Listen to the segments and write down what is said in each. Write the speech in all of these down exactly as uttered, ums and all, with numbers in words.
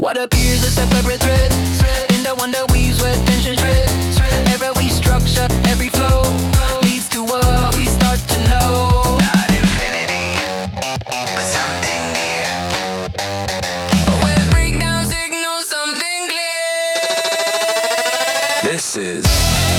What appears a separate thread in the one that weaves where tension shreds. Every structure, every flow leads to what we start to know. Not infinity, but something near. Where breakdown signals something clear. This is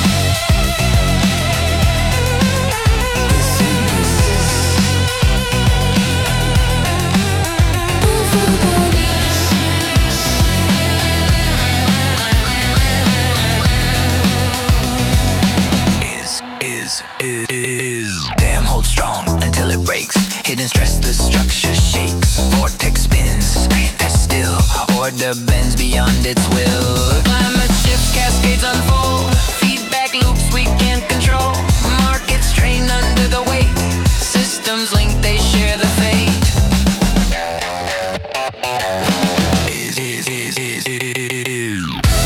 It is. Damn, hold strong until it breaks. Hidden stress, the structure shakes. Vortex spins, that's still. Order bends beyond its will. Climate shift, cascades unfold. Feedback loops we can't control. Markets strain under the weight. Systems link, they share the fate. Is, is, is, is, is.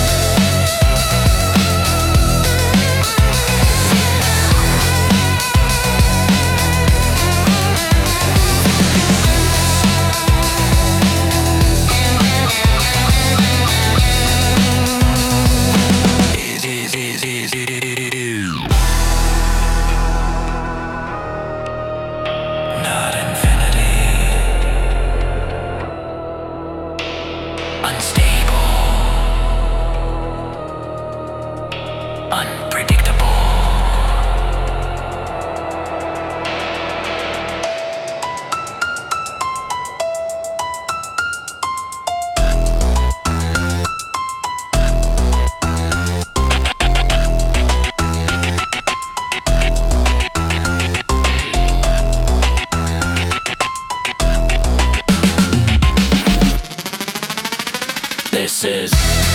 This is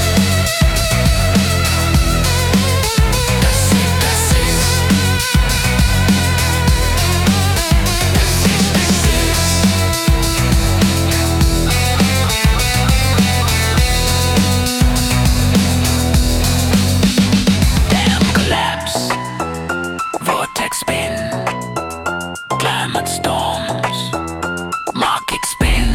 Damn collapse, vortex spin, climate storms, market spin.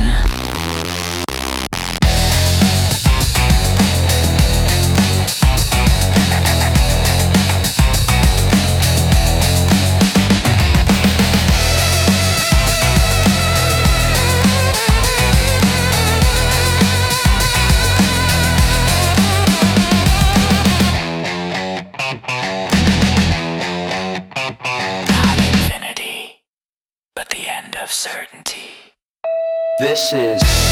But the end of certainty. This is